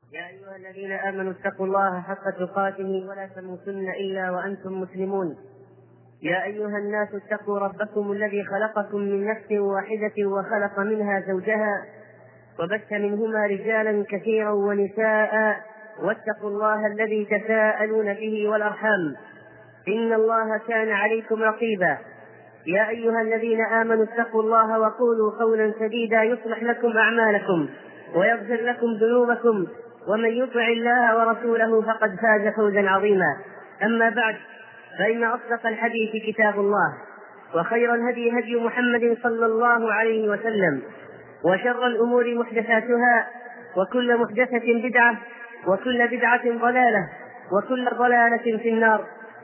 يا أيها الذين آمنوا اتقوا الله حق تقاته ولا تموتن إلا وأنتم مسلمون. يا أيها الناس اتقوا ربكم الذي خلقكم من نفس واحدة وخلق منها زوجها وبث منهما رجالا كثيرا ونساء، واتقوا الله الذي تساءلون به والأرحام إن الله كان عليكم رقيبا. يا أيها الذين آمنوا اتقوا الله وقولوا قولا سديدا يصلح لكم أعمالكم ويغفر لكم ذنوبكم، ومن يطع الله ورسوله فقد فاز فوزا عظيما. أما بعد، فإن أصدق الحديث كتاب الله، وخير الهدي هدي محمد صلى الله عليه وسلم، وشر الأمور محدثاتها، وكل محدثة بدعة، وكل بدعة ضلالة، وكل ضلالة في النار.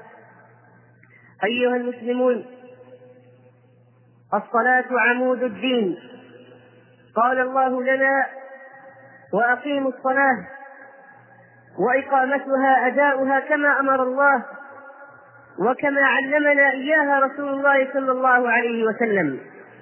أيها المسلمون، الصلاة عمود الدين. قال الله لنا: وأقيموا الصلاة، وإقامتها أداؤها كما أمر الله وكما علمنا إياها رسول الله صلى الله عليه وسلم.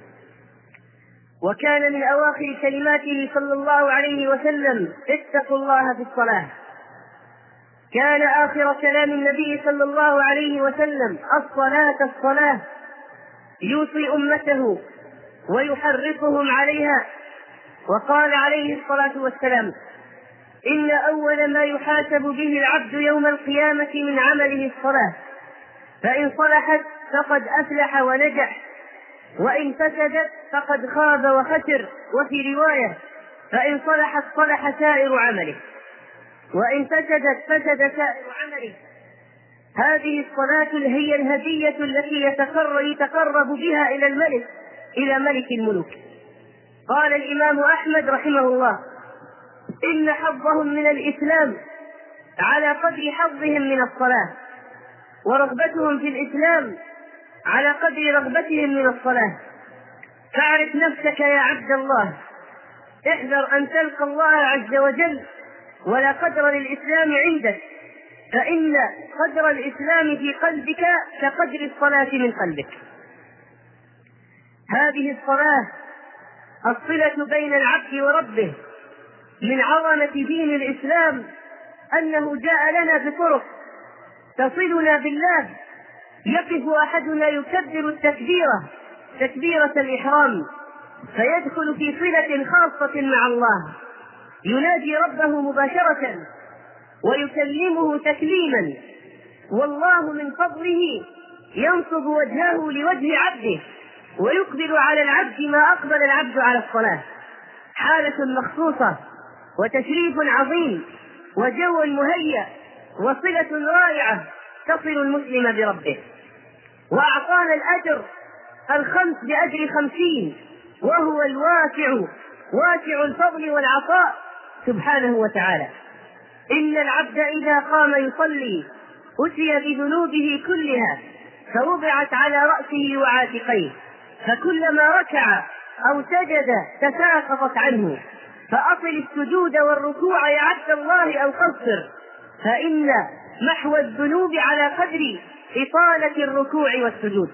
وكان من أواخر كلماته صلى الله عليه وسلم: اتقوا الله في الصلاة. كان آخر كلام النبي صلى الله عليه وسلم: الصلاة الصلاة، يوصي أمته ويحرصهم عليها. وقال عليه الصلاة والسلام: إن أول ما يحاسب به العبد يوم القيامة من عمله الصلاة، فإن صلحت فقد أفلح ونجح، وإن فسدت فقد خاب وخسر. وفي رواية: فإن صلحت صلح سائر عمله، وإن فسدت فسد سائر عمله. هذه الصلاة هي الهدية التي يتقرب بها إلى ملك الملوك. قال الإمام أحمد رحمه الله: إن حظهم من الإسلام على قدر حظهم من الصلاة، ورغبتهم في الإسلام على قدر رغبتهم من الصلاة. فاعرف نفسك يا عبد الله، احذر أن تلقى الله عز وجل ولا قدر للإسلام عندك، فإن قدر الإسلام في قلبك كقدر الصلاة من قلبك. هذه الصلاة الصلة بين العبد وربه. من عظمة دين الإسلام أنه جاء لنا بطرق تصلنا بالله. يقف أحدنا يكبر التكبيرة، تكبيرة الإحرام، فيدخل في صلة خاصة مع الله، ينادي ربه مباشرة ويكلمه تكليما، والله من فضله ينصب وجهه لوجه عبده ويقبل على العبد ما أقبل العبد على الصلاة. حالة مخصوصة وتشريف عظيم وجو مهيأ وصلة رائعة تصل المسلم بربه. وأعطانا الأجر 5 بأجر 50، وهو الواسع واسع الفضل والعطاء سبحانه وتعالى. إن العبد إذا قام يصلي أتي بذنوبه كلها فوضعت على رأسه وعاتقيه، فكلما ركع أو سجد تساقطت عنه. فأصل السجود والركوع يا عبد الله أو قصر، فإن محو الذنوب على قدر إطالة الركوع والسجود.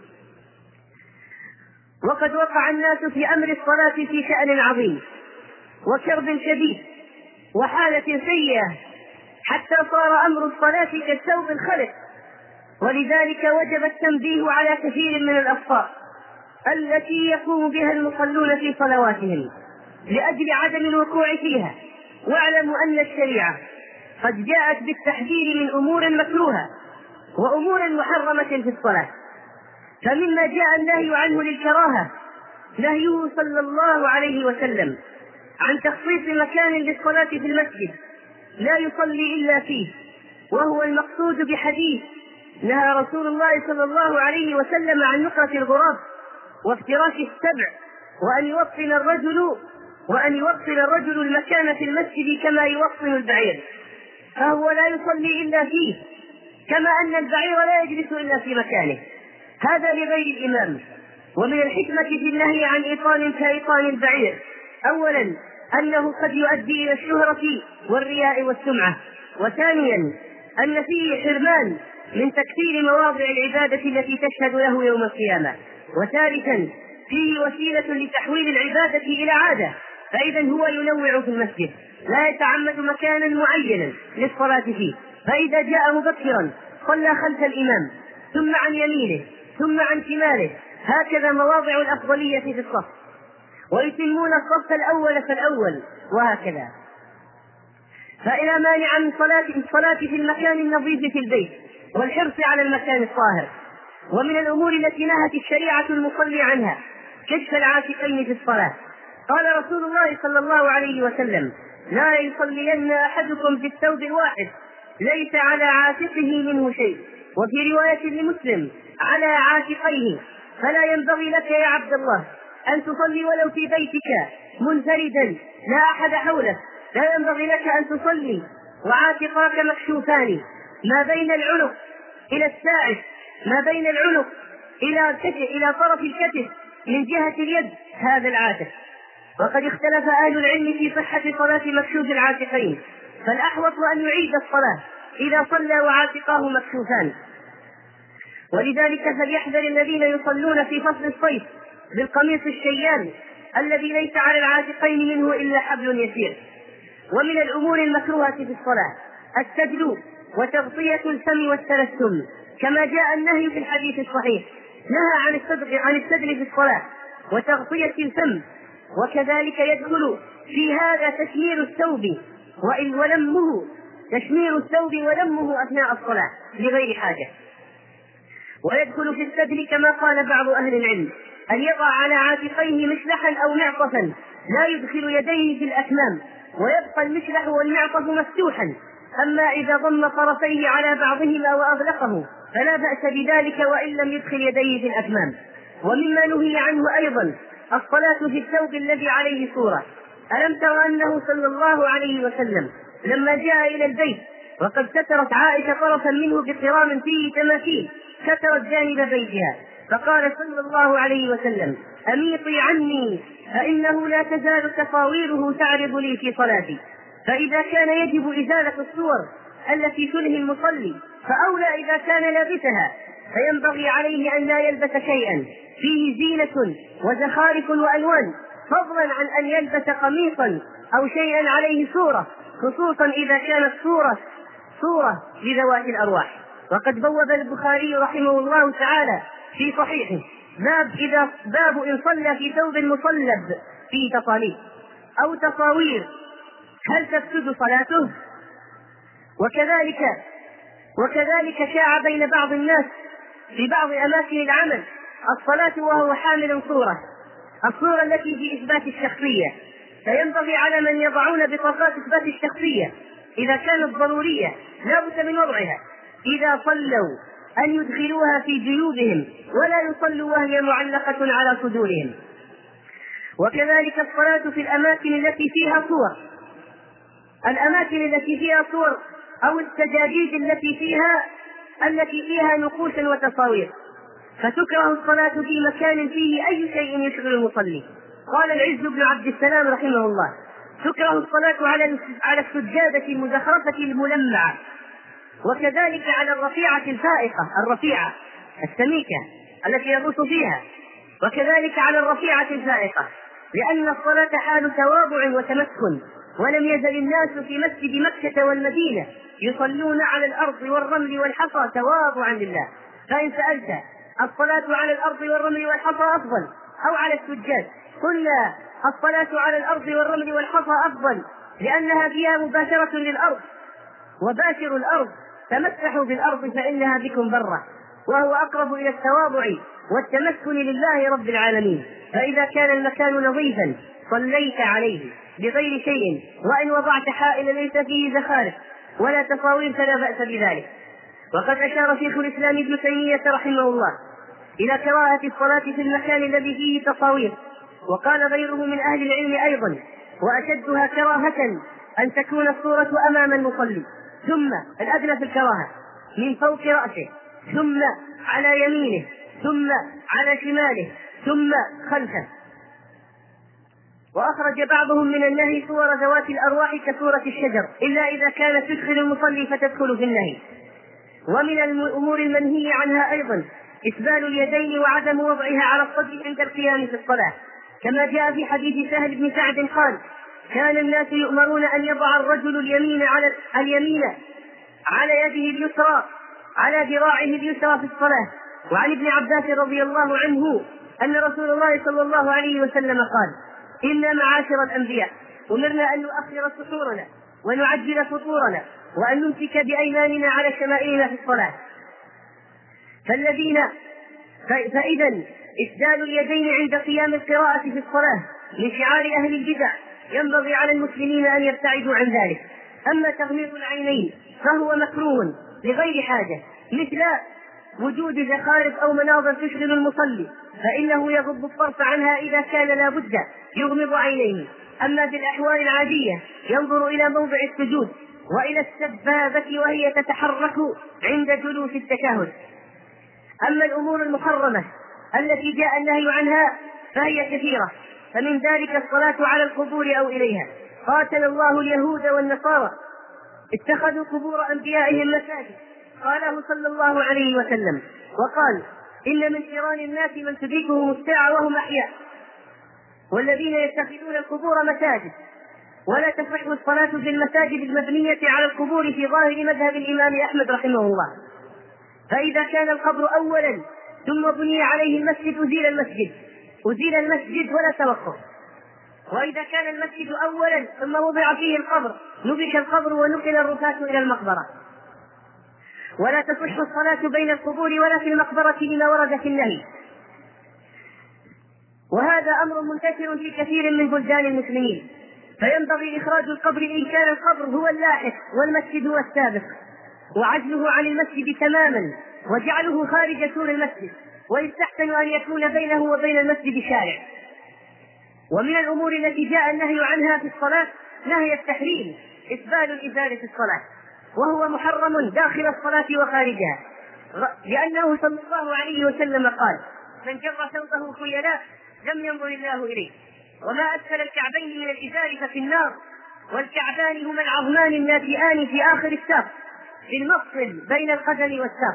وقد وقع الناس في أمر الصلاة في شأن عظيم وكرب شديد وحالة سيئة، حتى صار أمر الصلاة كالثوب الخلق. ولذلك وجب التنبيه على كثير من الأخطاء التي يقوم بها المصلون في صلواتهم لأجل عدم الوقوع فيها. واعلموا أن الشريعة قد جاءت بالتحذير من أمور مكروهة وأمور محرمة في الصلاة. فمما جاء النهي عنه للكراهة نهيه صلى الله عليه وسلم عن تخصيص مكان للصلاة في المسجد لا يصلي إلا فيه، وهو المقصود بحديث: نهى رسول الله صلى الله عليه وسلم عن نقرة الغراب وافتراش السبع، وأن يوصل الرجل المكان في المسجد كما يوصل البعير، فهو لا يصلي إلا فيه، كما أن البعير لا يجلس إلا في مكانه. هذا لغير الإمام. ومن الحكمة في النهي عن إيطان كإيطان البعير: أولا أنه قد يؤدي إلى الشهرة والرياء والسمعة، وثانيا أن فيه حرمان من تكثير مواضع العبادة التي تشهد له يوم القيامة، وثالثا فيه وسيلة لتحويل العبادة إلى عادة، فإذا هو ينوع في المسجد. لا يتعمد مكانا معينا للصلاة فيه، فإذا جاء مبكرا صلى خلف الإمام ثم عن يمينه ثم عن شماله، هكذا مواضع الأفضلية في الصف، ويتمون الصف الأول فالأول وهكذا. فإلى مانع من الصلاة في المكان النظيف في البيت والحرص على المكان الطاهر. ومن الأمور التي نهت الشريعة المصلي عنها كشف العاتقين في الصلاة. قال رسول الله صلى الله عليه وسلم: لا يصلين أحدكم في الثوب الواحد ليس على عاتقه منه شيء، وفي رواية لمسلم: على عاتقيه. فلا ينبغي لك يا عبد الله أن تصلي ولو في بيتك منفردا لا أحد حولك، لا ينبغي لك أن تصلي وعاتقاك مكشوفان ما بين العنق إلى الساعد، ما بين العنق إلى طرف الكتف من جهة اليد، هذا العاتق. وقد اختلف أهل العلم في صحة صلاة مكشوف العاتقين، فالأحوط أن يعيد الصلاة إذا صلى وعاتقاه مكشوفان. ولذلك فليحذر الذين يصلون في فصل الصيف بالقميص الشيان الذي ليس على العاتقين منه إلا حبل يسير. ومن الأمور المكروهة في الصلاة السجل وتغطية الفم والتلثم، كما جاء النهي في الحديث الصحيح، نهى عن السجل في الصلاة وتغطية الفم. وكذلك يدخل في هذا تشمير الثوب ولمه أثناء الصلاة لغير حاجة. ويدخل في السجل كما قال بعض أهل العلم أن يضع على عاتقيه مشلحا أو معطفا لا يدخل يديه في الأكمام، ويبقى المشلح والمعطف مفتوحا. أما إذا ضم طرفيه على بعضهما وأغلقه فلا بأس بذلك وإن لم يدخل يديه في الأكمام. ومما نهي عنه أيضا الصلاة في الثوب الذي عليه صورة. ألم تر أنه صلى الله عليه وسلم لما جاء إلى البيت وقد سترت عائشة طرفا منه بقرام فيه تماثيل، سترت جانب بيتها، فقال صلى الله عليه وسلم: أميطي عني فإنه لا تزال تصاويره تعرض لي في صلاتي. فإذا كان يجب إزالة الصور التي تلهي المصلي فأولى إذا كان لابسها، فينبغي عليه أن لا يلبس شيئا فيه زينة وزخارف وألوان، فضلا عن أن يلبس قميصا أو شيئا عليه صورة، خصوصا إذا كانت صورة لذوات الأرواح. وقد بوب البخاري رحمه الله تعالى في صحيحه باب إن صلى في ثوب مصلب فيه تصاليب أو تصاوير هل تفسد صلاته؟ وكذلك شاع بين بعض الناس في بعض أماكن العمل الصلاة وهو حامل الصورة التي في إثبات الشخصية، فينبغي على من يضعون بطاقات إثبات الشخصية إذا كانت ضرورية لا بد من وضعها إذا صلوا أن يدخلوها في جيوبهم ولا يصلوا وهي معلقة على صدورهم. وكذلك الصلاة في الأماكن التي فيها صور أو السجاجيد التي فيها نقوش وتصاوير، فتكره الصلاة في مكان فيه أي شيء يشغل المصلي. قال العز بن عبد السلام رحمه الله: تكره الصلاة على السجادة المزخرفة الملمعة، وكذلك على الرفيعة الفائقة، الرفيعة السميكة التي يغوص فيها، وكذلك على الرفيعة الفائقة، لأن الصلاة حال تواضع وتمكن. ولم يزل الناس في مسجد مكة والمدينة يصلون على الأرض والرمل والحصى تواضعا لله. فإن سألت الصلاة على الأرض والرمل والحصى أفضل أو على السجاد؟ قلنا الصلاة على الأرض والرمل والحصى أفضل، لأنها فيها مباشرة للأرض، وباشروا الأرض تمسحوا بالأرض فإنها بكم برة، وهو أقرب إلى التواضع والتمسكن لله رب العالمين. فإذا كان المكان نظيفا صليت عليه بغير شيء، وإن وضعت حائل ليس فيه زخارف ولا تصاوير فلا بأس بذلك. وقد أشار شيخ الإسلام ابن تيمية رحمه الله إلى كراهة الصلاة في المكان الذي فيه تصاوير، وقال غيره من أهل العلم أيضا: وأشدها كراهة أن تكون الصورة أمام المصلي، ثم الأدنى في الكراهة من فوق رأسه، ثم على يمينه، ثم على شماله، ثم خلفه. وأخرج بعضهم من النهي صور ذوات الأرواح كصورة الشجر، إلا إذا كانت تدخل المصلي فتدخل في النهي. ومن الأمور المنهي عنها أيضا إسبال اليدين وعدم وضعها على الصدر عند القيام في الصلاة، كما جاء في حديث سهل بن سعد قال: كان الناس يؤمرون أن يضع الرجل اليمين على يده اليسرى على ذراعه اليسرى في الصلاة. وعن ابن عباس رضي الله عنه أن رسول الله صلى الله عليه وسلم قال: إنا معاشر الأنبياء أمرنا أن نؤخر سحورنا ونعجل فطورنا وأن نمسك بأيماننا على شمائلنا في الصلاة. فإذا إسدال اليدين عند قيام القراءة في الصلاة من شعار أهل البدع، ينبغي على المسلمين أن يبتعدوا عن ذلك. أما تغميض العينين فهو مكروه لغير حاجة، مثل وجود زخارف أو مناظر تشغل المصلي، فإنه يغض الطرف عنها إذا كان لا بد يغمض عينيه. أما في الأحوال العادية ينظر إلى موضع السجود وإلى السبابة وهي تتحرك عند جلوس التشهد. أما الأمور المحرمة التي جاء النهي عنها فهي كثيرة، فمن ذلك الصلاة على القبور أو إليها. قاتل الله اليهود والنصارى اتخذوا قبور أنبيائهم مساجد، قاله صلى الله عليه وسلم، وقال: إن من شرار الناس من تدركهم الساعة وهم أحياء، والذين يتخذون القبور مساجد. ولا تصح الصلاة في المساجد المبنية على القبور في ظاهر مذهب الإمام أحمد رحمه الله. فإذا كان القبر أولا ثم بني عليه المسجد أزيل المسجد ولا توقف. وإذا كان المسجد أولا ثم وضع فيه القبر نبش القبر ونقل الرفاة إلى المقبرة. ولا تصح الصلاة بين القبور ولا في المقبرة لما ورد في النهي. وهذا أمر منتشر في كثير من بلدان المسلمين، فينبغي إخراج القبر إن كان القبر هو اللاحق والمسجد هو السابق، وعزله عن المسجد تماما وجعله خارج سور المسجد، ويستحسن أن يكون بينه وبين المسجد شارع. ومن الأمور التي جاء النهي عنها في الصلاة نهي التحريم إسبال الإزار في الصلاة، وهو محرم داخل الصلاة وخارجها، لأنه صلى الله عليه وسلم قال: من جر ثوبه خيلاء لم ينظر الله إليه. وما أسفل الكعبين من الإزار ففي النار. والكعبان هما العظمان الناتئان في آخر الساق، في المفصل بين القدم والساق.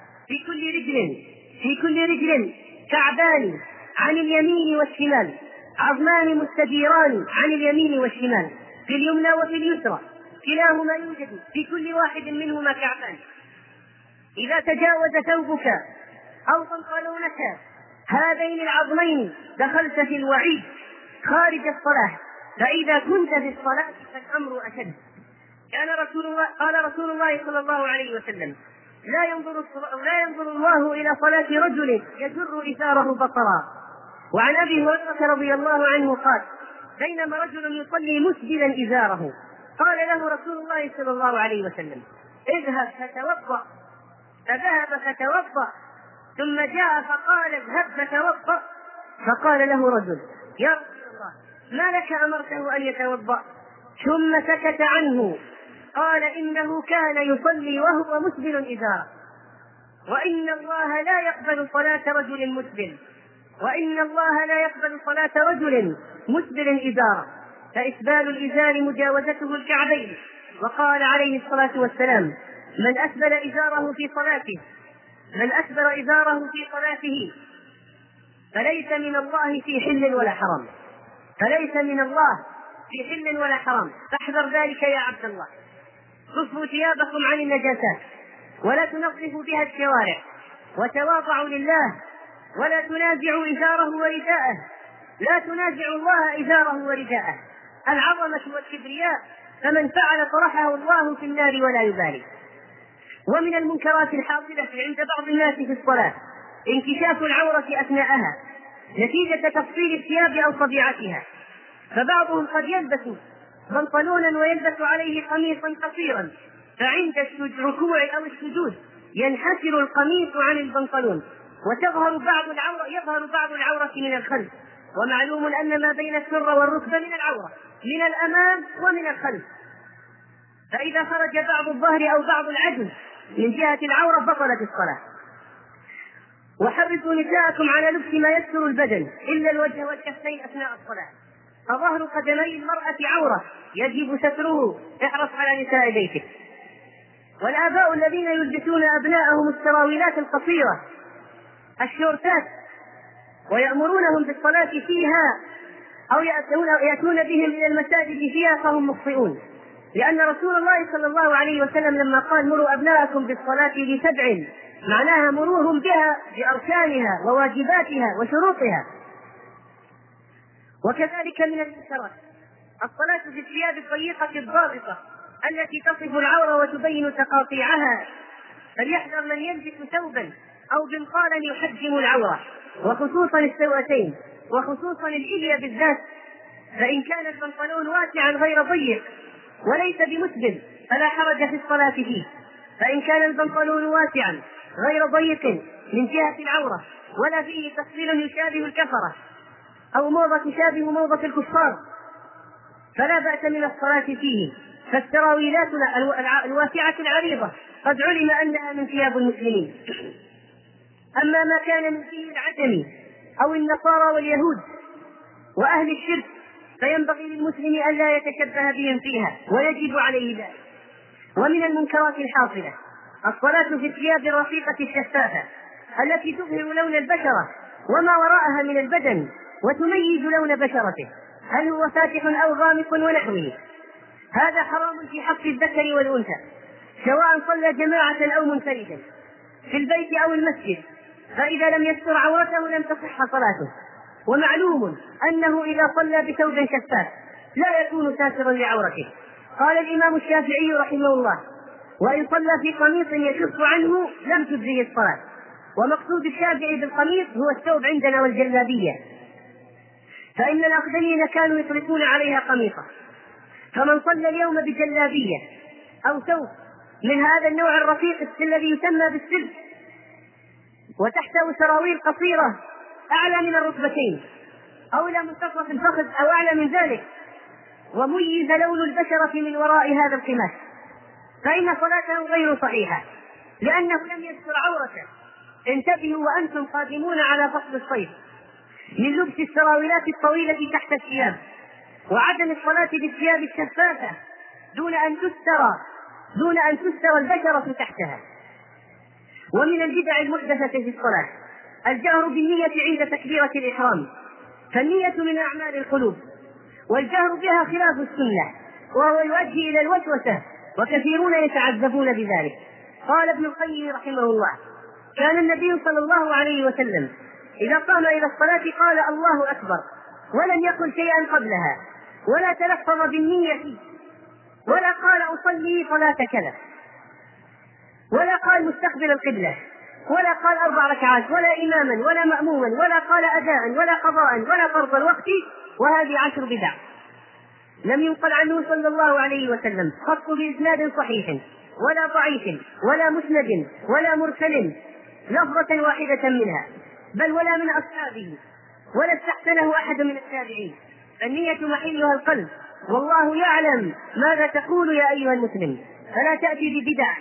في كل رجل كعبان عن اليمين والشمال، عظمان مستديران عن اليمين والشمال، في اليمنى وفي اليسرى، كلاهما يوجد في كل واحد منهما كعبان. إذا تجاوز ثوبك أو بنطلونك هذين العظمين دخلت في الوعيد خارج الصلاة. فإذا كنت في الصلاة فالأمر أشد. قال رسول الله صلى الله عليه وسلم: لا ينظر الله إلى صلاة رجل يجر إزاره بطرا. وعن أبي هريرة رضي الله عنه قال: بينما رجل يصلي مسبلا إزاره قال له رسول الله صلى الله عليه وسلم: اذهب فتوضأ. فذهب فتوضأ، ثم جاء فقال: اذهب فتوضأ. فقال له رجل: يا رسول الله، ما لك أمرته أن يتوضأ؟ ثم سكت عنه. قال: إنه كان يصلي وهو مسبل إزاره، وإن الله لا يقبل صلاة رجل مسبل، وإن الله لا يقبل صلاة رجل مسبل إزاره. فإسبال الإزار مجاوزته الكعبين. وقال عليه الصلاة والسلام: من أسبل إزاره في صلاته فليس من الله في حل ولا حرام. فاحذر ذلك يا عبد الله. كفوا ثيابكم عن النجاسات ولا تنظفوا بها الشوارع، وتواضعوا لله ولا تنازعوا إزاره ورداءه. لا تنازعوا الله إزاره ورداءه. العظمة والكبرياء، فمن فعل طرحه الله في النار ولا يبالي. ومن المنكرات الحاصلة عند بعض الناس في الصلاة انكشاف العورة أثناءها نتيجة تفصيل الثياب أو طبيعتها. فبعضهم قد يلبس بنطلونا ويلبس عليه قميصا قصيرا، فعند الركوع أو السجود ينحسر القميص عن البنطلون ويظهر بعض العورة من الخلف. ومعلوم أن ما بين السرة والركبة من العورة من الأمام ومن الخلف، فإذا خرج بعض الظهر أو بعض العجز من جهة العورة بطلت الصلاة. وحرصوا نساءكم على لبس ما يستر البدن إلا الوجه والكفين أثناء الصلاة، فظهر قدمي المرأة عورة يجب ستره. احرص على نساء بيتك. والآباء الذين يلبسون أبناءهم السراويلات القصيرة الشورتات ويأمرونهم بالصلاة فيها أو يأتون بهم إلى المساجد فيها فهم مخطئون، لأن رسول الله صلى الله عليه وسلم لما قال مروا أبناءكم بالصلاة ل7 معناها مروهم بها بأركانها وواجباتها وشروطها. وكذلك من المنكرات الصلاة في الثياب الضيقة الضاغطة التي تصف العورة وتبين تقاطيعها، فليحذر من يلبس ثوبا أو بنطالا يحجم العورة، وخصوصا السوأتين، وخصوصا الحلية بالذات، فإن كان البنطلون واسعا غير ضيق وليس بمسبل فلا حرج في الصلاة فيه، فإن كان البنطلون واسعا غير ضيق من جهة العورة ولا فيه تفصيل يشابه الكفرة أو موضة تشابه موضة الكفار فلا بأس من الصلاة فيه. فالسراويلات الواسعة العريضة قد علم أنها من ثياب المسلمين. أما ما كان من فيه العجم أو النصارى واليهود وأهل الشرك فينبغي للمسلم أن لا يتشبه بهم فيها، ويجب عليه ذلك. ومن المنكرات الحاصلة الصلاة في الثياب الرقيقة الشفافة التي تظهر لون البشرة وما وراءها من البدن وتميز لون بشرته، هل هو فاتح أو غامق ونحوه. هذا حرام في حق الذكر والأنثى سواء صلى جماعة أو منفردا في البيت أو المسجد، فإذا لم يستر عورته لم تصح صلاته. ومعلوم أنه إذا صلى بثوب شفاف لا يكون ساترا لعورته. قال الإمام الشافعي رحمه الله: وإن صلى في قميص يشف عنه لم تجزه الصلاة. ومقصود الشافعي بالقميص هو الثوب عندنا والجلابية، فإن الأقدمين كانوا يطلقون عليها قميصا، فمن صلى اليوم بجلابية أو ثوب من هذا النوع الرقيق الذي يسمى بالسلك وتحته سراويل قصيرة أعلى من الركبتين أو إلى منتصف الفخذ أو أعلى من ذلك، وميز لون البشرة من وراء هذا القماش، فإن صلاته غير صحيحة لأنه لم يستر عورته. انتبهوا وأنتم قادمون على فصل الصيف من لبس السراويلات الطويلة تحت الثياب وعدم الصلاة بالثياب الشفافة دون أن تستر البشرة تحتها. ومن البدع المحدثة في الصلاة الجهر بالنية عند تكبيرة الإحرام، فالنية من أعمال القلوب، والجهر بها خلاف السنة وهو يؤدي إلى الوسوسة، وكثيرون يتعذبون بذلك. قال ابن القيم رحمه الله: كان النبي صلى الله عليه وسلم إذا قام إلى الصلاة قال الله أكبر ولم يقل شيئا قبلها، ولا تلفظ بالنية، ولا قال أصلي صلاة كذا، ولا قال مستقبل القبلة، ولا قال 4 ركعات، ولا إماما ولا مأموما، ولا قال أداء ولا قضاء ولا فرض الوقت، وهذه 10 بدع. لم ينقل عنه صلى الله عليه وسلم خط بإسناد صحيح ولا ضعيف ولا مسند ولا مرسل لفظة واحدة منها، بل ولا من أصحابه، ولا استحسنه أحد من التابعين. النية محلها القلب، والله يعلم ماذا تقول يا أيها المسلم، فلا تأتي ببدع.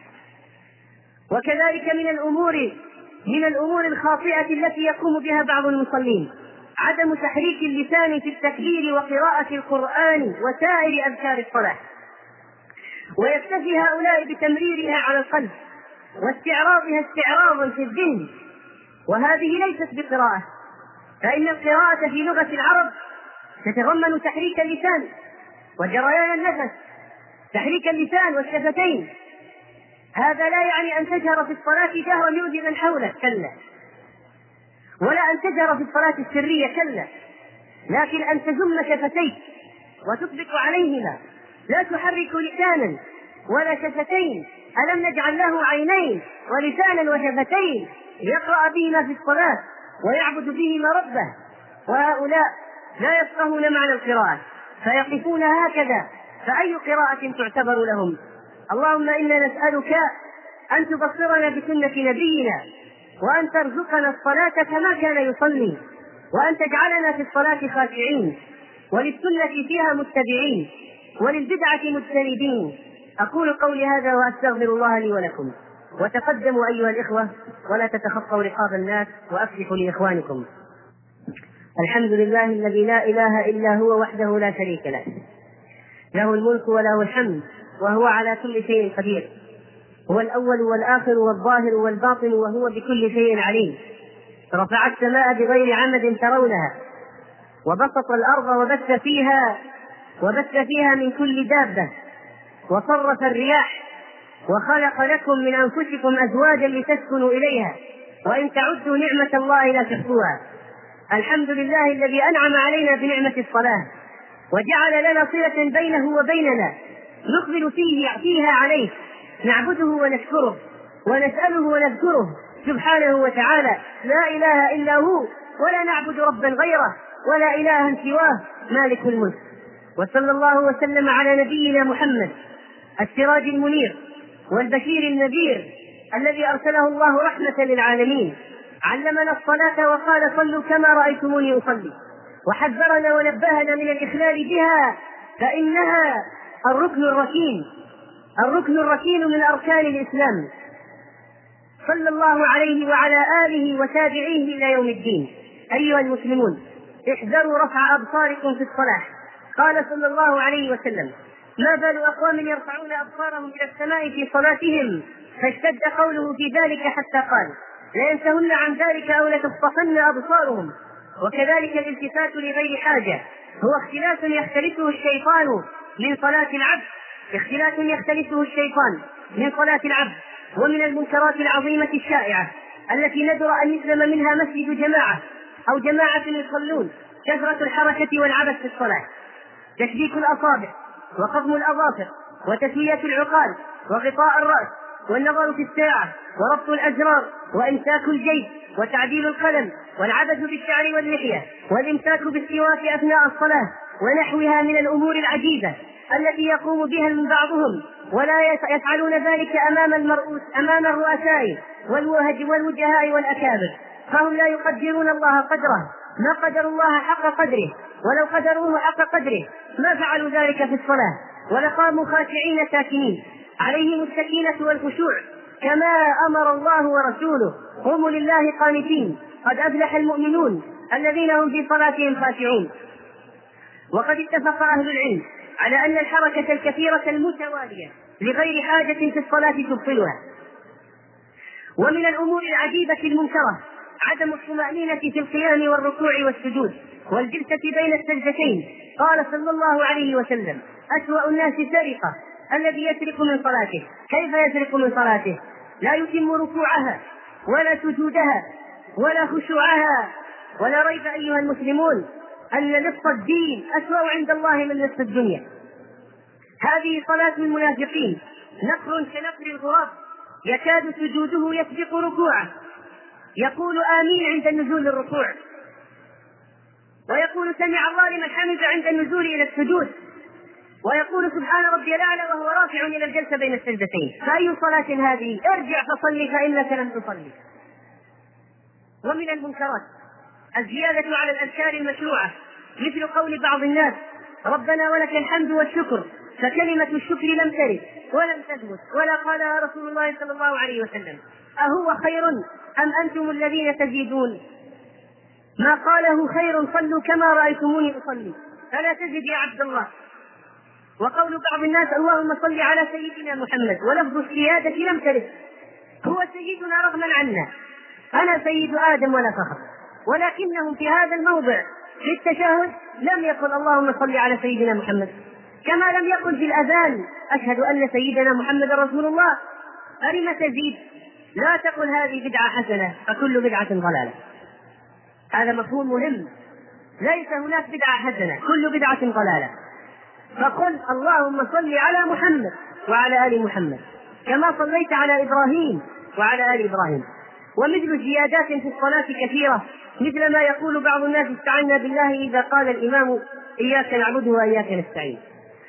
وكذلك من الأمور الخاطئة التي يقوم بها بعض المصلين عدم تحريك اللسان في التكبير وقراءة القرآن وسائر أذكار الصلاة، ويكتفي هؤلاء بتمريرها على القلب واستعراضها استعراضا في الذهن، وهذه ليست بقراءة، فإن القراءة في لغة العرب تتضمن تحريك اللسان وجريان النفس، تحريك اللسان والشفتين. هذا لا يعني أن تجهر في الصلاة جهرا يؤذي من حولك، كلا، ولا أن تجهر في الصلاة السرية، كلا، لكن أن تزم شفتيك وتطبق عليهما، لا تحرك لسانا ولا شفتين. ألم نجعل له عينين ولسانا وشفتين يقرأ بهما في الصلاة ويعبد بهما ربه؟ وهؤلاء لا يفقهون معنى القراءة فيقفون هكذا، فأي قراءة تعتبر لهم؟ اللهم إنا نسألك أن تبصرنا بسنة نبينا، وأن ترزقنا الصلاة كما كان يصلي، وأن تجعلنا في الصلاة خاشعين، وللسنة فيها متبعين، وللبدعة مجتنبين. أقول قولي هذا وأستغفر الله لي ولكم، وتقدموا أيها الإخوة ولا تتخطوا رقاب الناس وأفلحوا لإخوانكم. الحمد لله الذي لا إله إلا هو وحده لا شريك له، له الملك وله الحمد وهو على كل شيء قدير، هو الأول والآخر والظاهر والباطن وهو بكل شيء عليم. رفع السماء بغير عمد ترونها، وبسط الأرض وبث فيها من كل دابة، وصرف الرياح، وخلق لكم من أنفسكم أزواجا لتسكنوا إليها، وإن تعدوا نعمة الله لا تحصوها. الحمد لله الذي أنعم علينا بنعمة الصلاة وجعل لنا صلة بينه وبيننا نقبل فيها عليه، نعبده ونشكره ونسأله ونذكره سبحانه وتعالى، لا إله إلا هو، ولا نعبد ربا غيره ولا إلها سواه مالك الملك. وصلى الله وسلم على نبينا محمد السراج المنير والبشير النذير الذي أرسله الله رحمة للعالمين، علمنا الصلاة وقال صلوا كما رأيتموني أصلي، وحذرنا ونبهنا من الإخلال بها فإنها الركن الركين من أركان الإسلام. صلى الله عليه وعلى آله وتابعيه إلى يوم الدين. أيها المسلمون، احذروا رفع أبصاركم في الصلاة. قال صلى الله عليه وسلم: ما بال أقوام يرفعون أبصارهم إلى السماء في صلاتهم، فاشتد قوله في ذلك حتى قال: لينتهن عن ذلك أو لتصطفن أبصارهم. وكذلك الالتفات لغير حاجة هو اختلاف يختلفه الشيطان من صلاة العبد، ومن المنكرات العظيمة الشائعة التي ندر أن يسلم منها مسجد جماعة أو جماعة يصلون كثرة الحركة والعبث في الصلاة، تشبيك الأصابع وخضم الأظافر وتسوية العقال وغطاء الرأس والنظر في الساعة وربط الأزرار وإمساك الجيب وتعديل القلم والعبث بالشعر واللحية والإمساك بالسواك أثناء الصلاة ونحوها من الأمور العجيبة التي يقوم بها من بعضهم، ولا يفعلون ذلك أمام الرؤساء والوجهاء والأكابر، فهم لا يقدرون الله قدره، ما قدر الله حق قدره، ولو قدروه حق قدره ما فعلوا ذلك في الصلاة، ولقاموا خاشعين ساكنين، عليهم السكينة والخشوع كما أمر الله ورسوله: قوموا لله قانتين، قد أفلح المؤمنون الذين هم في صلاتهم خاشعون. وقد اتفق أهل العلم على أن الحركة الكثيرة المتوالية لغير حاجة في الصلاة تبطلها. ومن الأمور العجيبة المنكرة عدم الطمأنينة في القيام والركوع والسجود والجلسة بين السجدتين. قال صلى الله عليه وسلم: أسوأ الناس سرقة الذي يسرق من صلاته. كيف يسرق من صلاته؟ لا يتم ركوعها ولا سجودها ولا خشوعها. ولا ريب أيها المسلمون أن نصف الدين أسوأ عند الله من نصف الدنيا. هذه صلاة المنافقين، نقر كنقر الغراب، يكاد سجوده يسبق ركوعه، يقول آمين عند النزول للركوع، ويقول سمع الله لمن حمد عند النزول إلى السجود، ويقول سبحان ربي الأعلى وهو رافع إلى الجلسة بين السجدتين. فأي صلاة هذه؟ ارجع فصلي فإنك لم تصلي. ومن المنكرات الزيادة على الأذكار المشروعة، مثل قول بعض الناس: ربنا ولك الحمد والشكر، فكلمة الشكر لم ترد ولم تثبت ولا قالها رسول الله صلى الله عليه وسلم. أهو خير أم أنتم الذين تزيدون؟ ما قاله خير، صلوا كما رأيتموني أصلي، فلا تزد يا عبد الله. وقول بعض الناس: اللهم صل على سيدنا محمد، ولفظ السيادة لم ترد، هو سيدنا رغما عنا، أنا سيد آدم ولا فخر. ولكنهم في هذا الموضع في التشهد لم يقل اللهم صل على سيدنا محمد، كما لم يقل في الأذان أشهد أن سيدنا محمد رسول الله. أرم تزيد؟ لا تقل هذه بدعة حسنة فكل بدعة ضلالة. هذا مفهوم مهم، ليس هناك بدعة حسنة، كل بدعة ضلالة. فقل اللهم صل على محمد وعلى آل محمد كما صليت على إبراهيم وعلى آل إبراهيم. ومثل زيادات في الصلاة كثيرة، مثل ما يقول بعض الناس: استعنا بالله إذا قال الإمام إياك نعبد وإياك نستعين.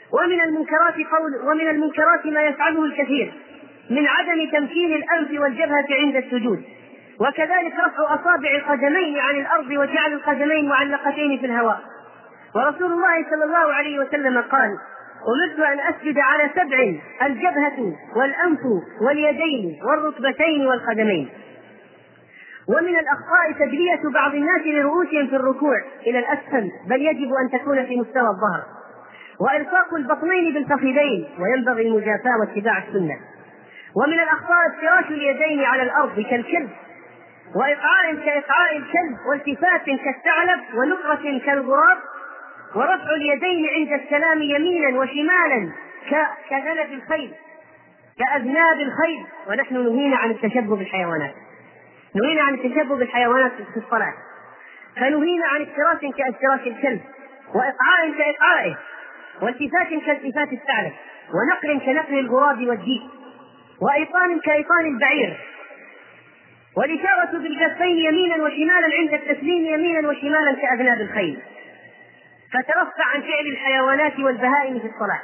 ومن المنكرات ما يفعله الكثير من عدم تمكين الأنف والجبهة عند السجود، وكذلك رفع أصابع القدمين عن الأرض وجعل القدمين معلقتين في الهواء. ورسول الله صلى الله عليه وسلم قال: أمرت أن أسجد على 7: الجبهة والأنف واليدين والركبتين والقدمين. ومن الأخطاء تجلية بعض الناس لرؤوسهم في الركوع إلى الأسفل، بل يجب أن تكون في مستوى الظهر، وإلصاق البطنين بالفخذين، وينبغي المجافاة واتباع السنة. ومن الأخطاء افتراش اليدين على الأرض كالكلب، وإقعاء كإقعاء الكلب، والتفات كالثعلب، ونقرة كالغراب، ورفع اليدين عند السلام يمينا وشمالا كذنب الخيل، كأذناب الخيل. ونحن نهينا عن التشبه بالحيوانات، نهينا عن التشبه بالحيوانات في الصلاة، فنهينا عن افتراس كافتراس الكلب، وإقعاء كإقعائه، والتفات كالتفات الثعلب، ونقل كنقل الغراب والديك، وإيطان كإيطان البعير، والإشارة بالكفين يمينا وشمالا عند التسليم يمينا وشمالا كأذناب الخيل. فترفع عن فعل الحيوانات والبهائم في الصلاة.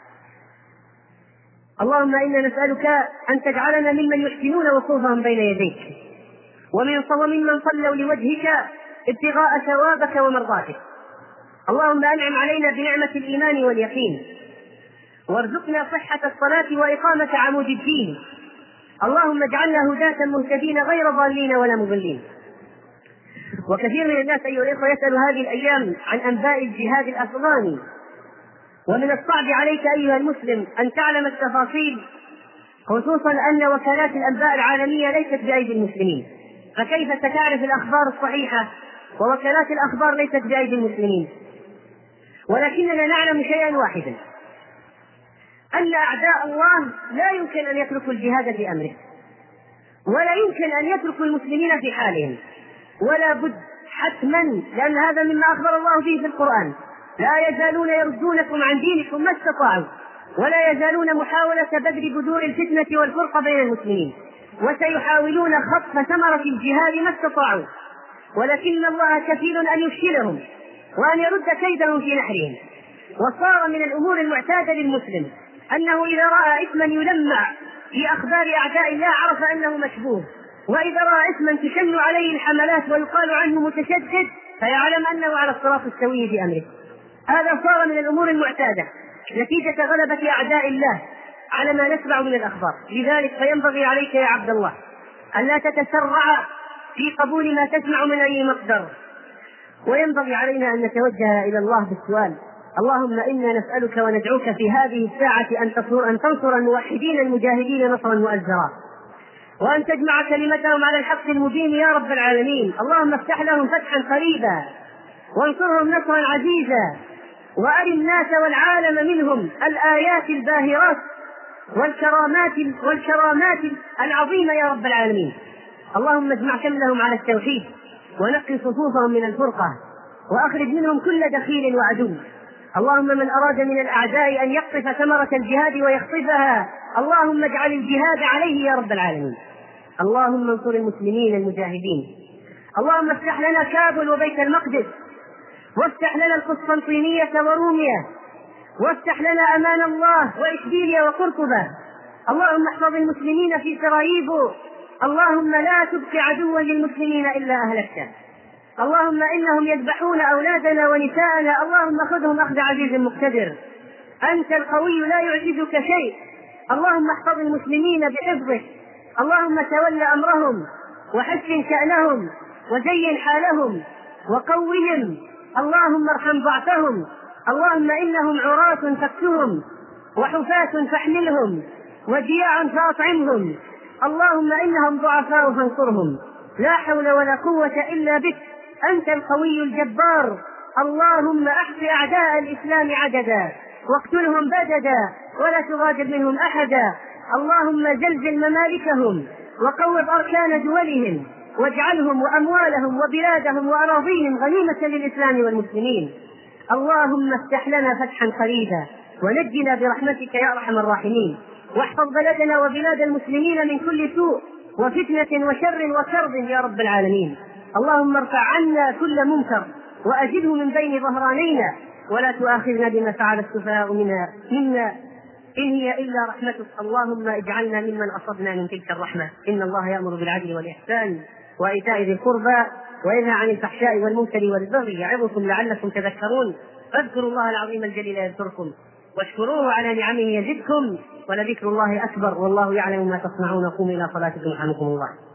اللهم إنا نسألك أن تجعلنا ممن يحسنون وقوفهم بين يديك، وممن صلوا لوجهك ابتغاء ثوابك ومرضاتك. اللهم أنعم علينا بنعمة الإيمان واليقين، وارزقنا صحة الصلاة وإقامة عمود الدين. اللهم اجعلنا هداة مهتدين غير ضالين ولا مضلين. وكثير من الناس أيها الإخوة يسأل هذه الأيام عن أنباء الجهاد الأفغاني، ومن الصعب عليك أيها المسلم أن تعلم التفاصيل، خصوصا أن وكالات الأنباء العالمية ليست بأيدي المسلمين، فكيف ستعرف الأخبار الصحيحة ووكالات الأخبار ليست بأيدي المسلمين؟ ولكننا نعلم شيئا واحدا، أن أعداء الله لا يمكن أن يتركوا الجهاد في أمره، ولا يمكن أن يتركوا المسلمين في حالهم، ولا بد حتما، لأن هذا مما أخبر الله به في القرآن: لا يزالون يردونكم عن دينكم ما استطاعوا، ولا يزالون محاولة بذر بذور الفتنة والفرقة بين المسلمين، وسيحاولون خطف ثمرة الجهاد ما استطاعوا، ولكن الله كفيل أن يفشلهم وأن يرد كيدهم في نحرهم. وصار من الأمور المعتادة للمسلم أنه إذا رأى إثما يلمع في أخبار أعداء الله عرف أنه مشبوه، وإذا رأى إثما تشن عليه الحملات ويقال عنه متشدد فيعلم أنه على الصراط السوي في أمره. هذا صار من الأمور المعتادة نتيجة غلبة أعداء الله على ما نسمع من الأخبار. لذلك فينبغي عليك يا عبد الله أن لا تتسرع في قبول ما تسمع من أي مصدر، وينبغي علينا أن نتوجه إلى الله بالسؤال: اللهم إنا نسألك وندعوك في هذه الساعة أن تنصر الموحدين المجاهدين نصرا مؤزرا، وأن تجمع كلمتهم على الحق المبين يا رب العالمين. اللهم افتح لهم فتحا قريبا، وانصرهم نصرا عزيزا، وأرِ الناس والعالم منهم الآيات الباهرات والكرامات العظيمة يا رب العالمين. اللهم اجمع شملهم على التوحيد، ونقي صفوفهم من الفرقة، وأخرج منهم كل دخيل وعدو. اللهم من أراد من الأعداء أن يقطف ثمرة الجهاد ويخطفها، اللهم اجعل الجهاد عليه يا رب العالمين. اللهم انصر المسلمين المجاهدين. اللهم افتح لنا كابل وبيت المقدس، وافتح لنا القسطنطينية وروميا، وافتح لنا أمان الله وإشبيليا وقرطبة. اللهم احفظ المسلمين في سراييبو. اللهم لا تبق عدوا للمسلمين إلا أهلكته. اللهم إنهم يذبحون أولادنا ونساءنا، اللهم خذهم أخذ عزيز مقتدر. أنت القوي لا يعجزك شيء. اللهم احفظ المسلمين بحفظك. اللهم تول أمرهم وحسن شأنهم وزين حالهم وقوهم. اللهم ارحم ضعفهم. اللهم إنهم عراة فاكسهم، وحفاة فاحملهم، وجياع فأطعمهم. اللهم إنهم ضعفاء فانصرهم. لا حول ولا قوة إلا بك، أنت القوي الجبار. اللهم احص أعداء الإسلام عددا، واقتلهم بددا، ولا تغادر منهم أحدا. اللهم زلزل ممالكهم، وقوض أركان دولهم، واجعلهم وأموالهم وبلادهم وأراضيهم غنيمة للإسلام والمسلمين. اللهم افتح لنا فتحا قريبا، ونجنا برحمتك يا أرحم الراحمين. واحفظ بلدنا وبلاد المسلمين من كل سوء وفتنة وشر وكرب يا رب العالمين. اللهم ارفع عنا كل منكر، وأجده من بين ظهرانينا، ولا تؤاخذنا بما فعل السفهاء منا إن هي إلا رحمتك. اللهم اجعلنا ممن أصبنا من تلك الرحمة. إن الله يأمر بالعدل والإحسان وإيتاء ذي القربى، وينهى عن الفحشاء والمنكر والبغي، يعظكم لعلكم تذكرون. فاذكروا الله العظيم الجليل يذكركم، واشكروه على نعمه يزدكم، ولذكر الله أكبر، والله يعلم ما تصنعون. قوموا إلى صلاتكم يرحمكم الله.